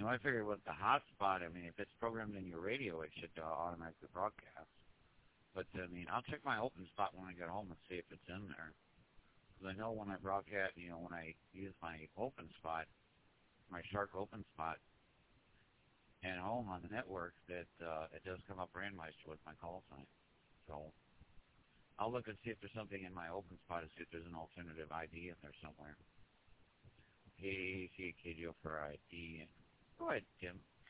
I figured with the hotspot, I mean, if it's programmed in your radio, it should automatically broadcast. But I mean, I'll check my open spot when I get home and see if it's in there. Because I know when I broadcast, when I use my open spot, my Shark open spot, and home on the network, that it does come up randomized with my call sign. So I'll look and see if there's something in my open spot and see if there's an alternative ID in there somewhere. Hey, see a KDO for ID. Go ahead, Tim.